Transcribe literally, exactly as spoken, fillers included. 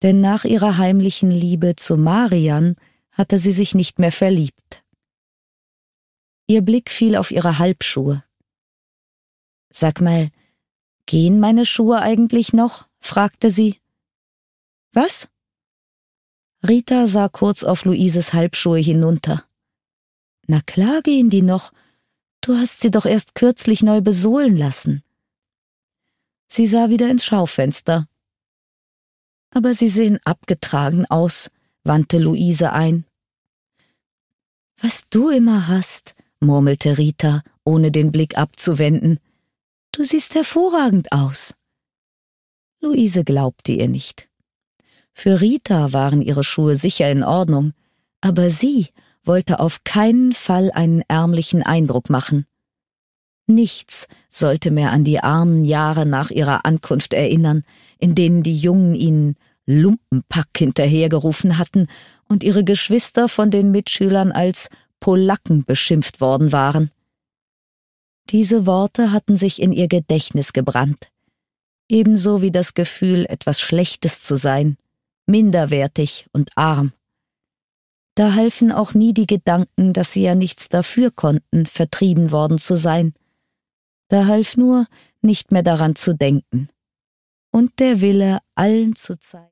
Denn nach ihrer heimlichen Liebe zu Marian hatte sie sich nicht mehr verliebt. Ihr Blick fiel auf ihre Halbschuhe. »Sag mal, gehen meine Schuhe eigentlich noch?« fragte sie. »Was?« Rita sah kurz auf Luises Halbschuhe hinunter. »Na klar gehen die noch. Du hast sie doch erst kürzlich neu besohlen lassen.« Sie sah wieder ins Schaufenster. »Aber sie sehen abgetragen aus«, wandte Luise ein. »Was du immer hast«, murmelte Rita, ohne den Blick abzuwenden. »Du siehst hervorragend aus.« Luise glaubte ihr nicht. Für Rita waren ihre Schuhe sicher in Ordnung, aber sie wollte auf keinen Fall einen ärmlichen Eindruck machen. Nichts sollte mehr an die armen Jahre nach ihrer Ankunft erinnern, in denen die Jungen ihnen Lumpenpack hinterhergerufen hatten und ihre Geschwister von den Mitschülern als Polacken beschimpft worden waren. Diese Worte hatten sich in ihr Gedächtnis gebrannt, ebenso wie das Gefühl, etwas Schlechtes zu sein, minderwertig und arm. Da halfen auch nie die Gedanken, dass sie ja nichts dafür konnten, vertrieben worden zu sein. Da half nur, nicht mehr daran zu denken. Und der Wille, allen zu zeigen,